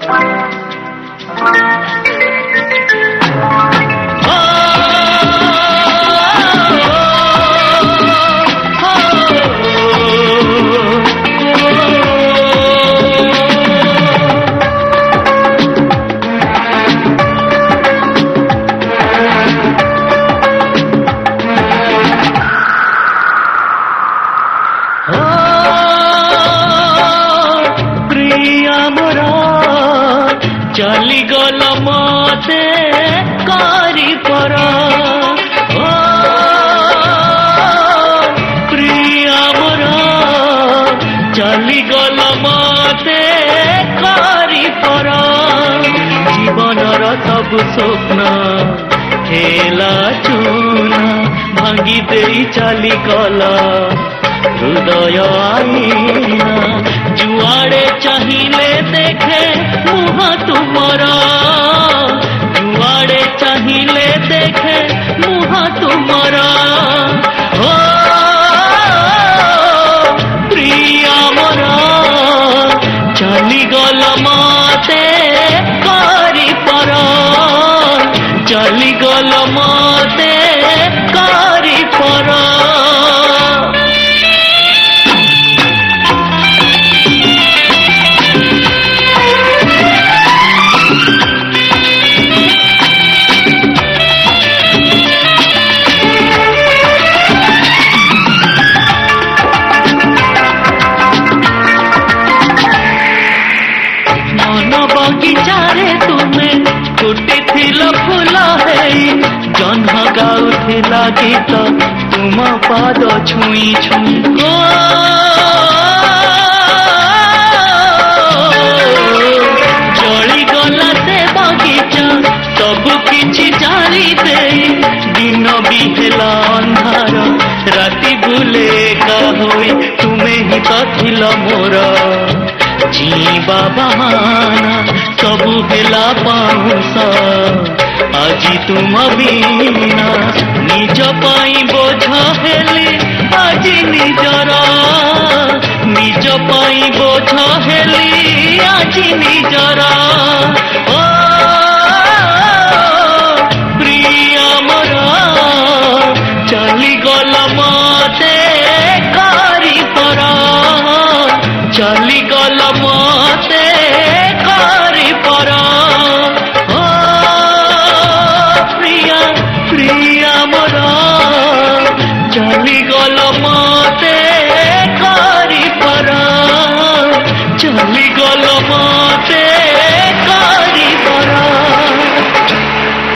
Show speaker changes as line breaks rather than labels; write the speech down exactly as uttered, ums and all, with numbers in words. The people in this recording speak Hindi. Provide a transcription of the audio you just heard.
चली गल मते करी पर ओ प्रिया मोर चली गल मते करी पर जीवनर सब स्वप्न खेला चूना भांगी देई चली गल हृदय आईना जुआड़े चाहिए देखे मुह तुमर जुआड़े चाहिए देखे मुह तुमर हो प्रिया मोर चली गल मते करी पर चली गल मते करी पर बगीचारे तुमे फुटी थिल फूल है जन्ह गाउथिला गीत तुम पाद छुई छुई ओ चली गला से बगीचा सब किछि जाली दे दिन भी हेला अंधार राति बुले का होई तुमे ही तो थिल मोर जी बाबा माना सबु हेला पाऊस आजी तुम बिना निज पाई बोझ हेली आजी निजर निज पाई बोझ हेली आजी निजर